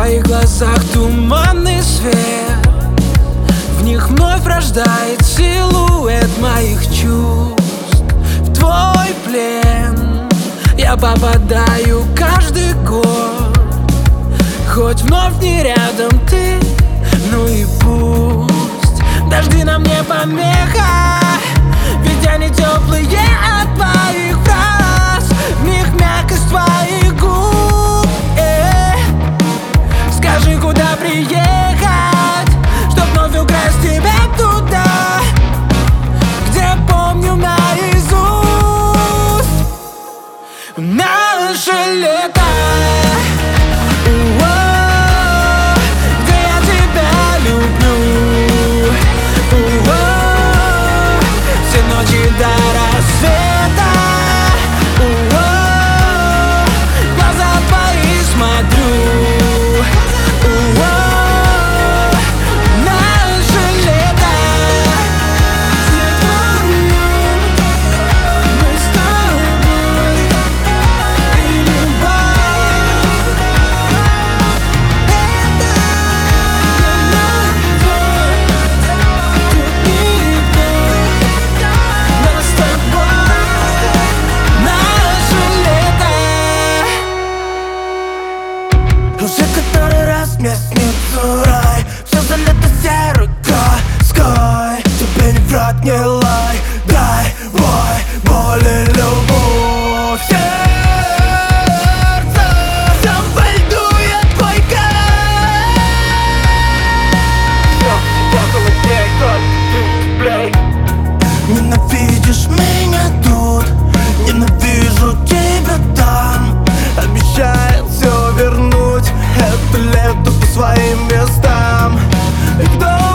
твоих глазах туманный свет, в них вновь рождает силуэт моих чувств. В твой плен я попадаю каждый год, хоть вновь не рядом ты, ну и пусть. Дожди нам не помеха, ведь они теплые от твоих фраз, в них мягкость твоих губ. Скажи, куда приехать, чтоб вновь украсть тебя туда, где помню наизусть наше лето. Где я тебя люблю, все ночи до рассвета, в глаза твои смотрю. Уже который раз мне снится рай, все залито серой краской. Тебе не враг, не лай, дай бой, боль и любовь. Сердце, сам пойду я твой край. Ненавидишь меня тут, ненавижу тебя там. Обещаю все вернуть, это лето по своим местам. И кто